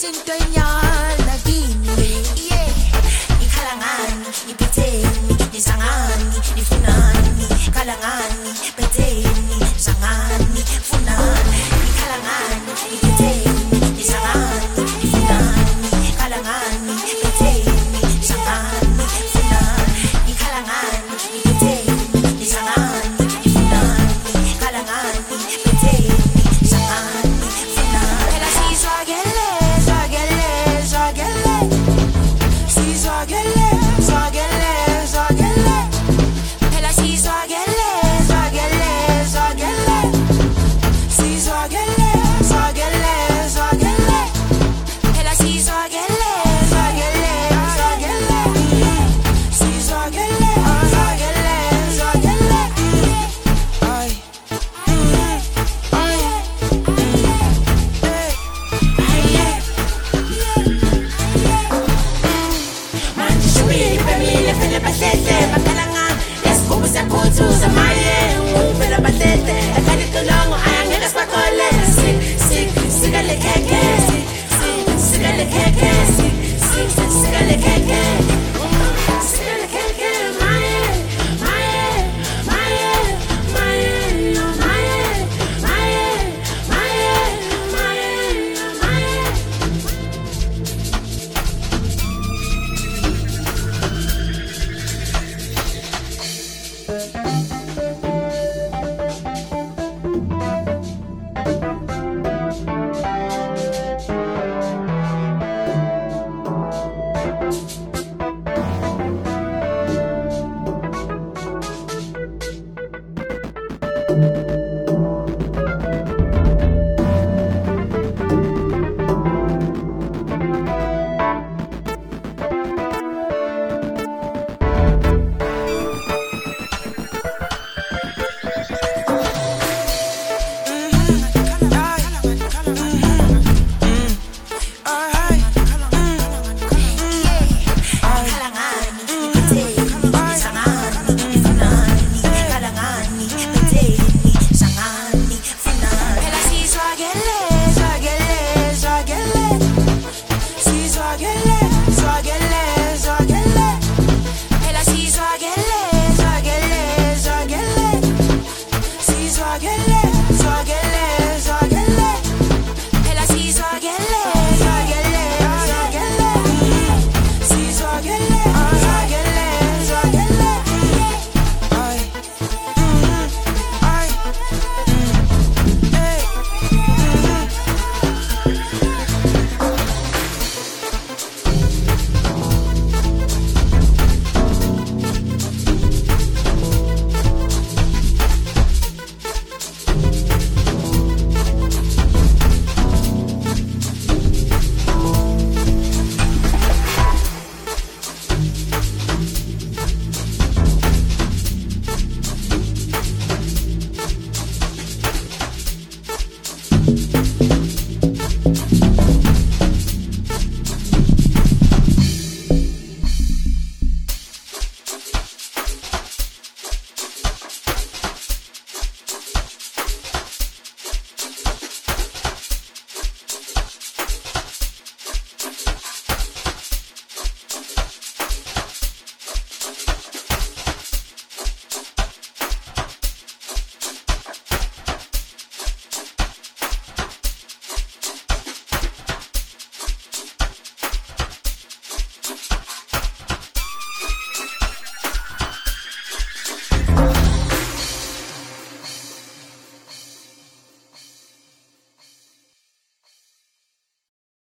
sintonyana kini ikhalangani ipetheni isangani ifunani khalangani petheni sangani funani ikhalangani ipetheni isangani ifunani khalangani petheni sangani funani ikhalangani ipetheni isangani ifunani khalangani petheni sangani funani ela sizwakele zwakele zwakele sizwakele zwakele zwakele ela sizwakele zwakele zwakele sizwakele zwakele zwakele ela sizwakele zwakele zwakele sizwakele zwakele zwakele ay manje shubile family fela bahlele bakalanga lesigubhu siyakhuthuza maye uvela bahlele ekhali tolongo ayangeke sibakhole sikale khekhe sikale khekhe sikale khekhe sikale khekhe maye maye maye maye maye maye maye maye Again.